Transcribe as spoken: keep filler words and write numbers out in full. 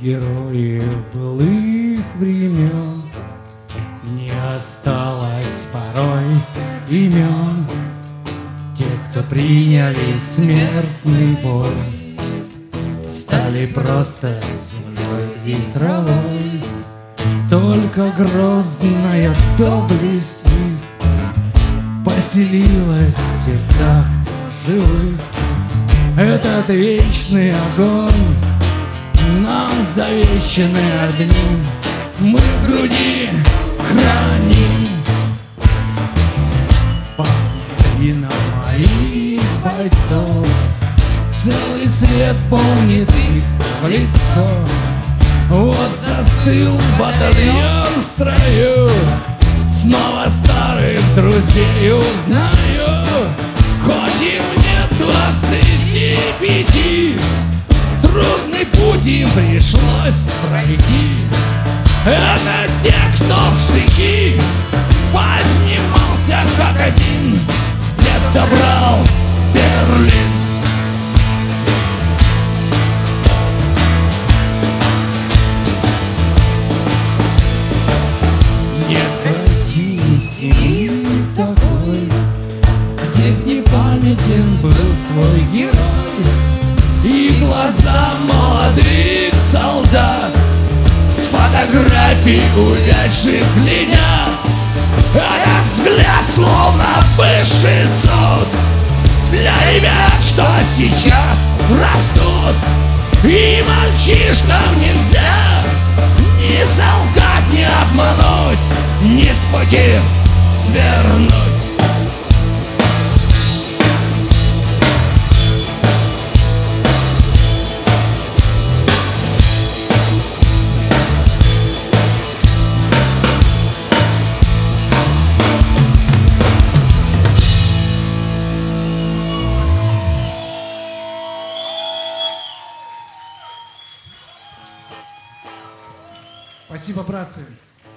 героев былых времен. Не осталось порой имен тех, кто приняли смертный бой, стали просто землей и травой. Только грозная доблесть их поселилась в сердцах живых. Этот вечный огонь нам завещаны одним, мы в груди храним. Посмотри на моих бойцов, целый свет помнит их в лицо. Вот застыл батальон в строю, снова старых друзей узнаю. Хоть им нет двадцати пяти, трудный путь им пришлось пройти. Это те, кто в штыки поднимался как один, те, кто брал Берлин. Нет в России семьи такой, где б не памятен был свой герой. И глаза молодых солдат с фотографий увядших глядят. Этот взгляд словно высший суд для ребят, что сейчас растут. И мальчишкам нельзя ни солгать, ни обмануть, ни с пути свернуть. Спасибо, братцы.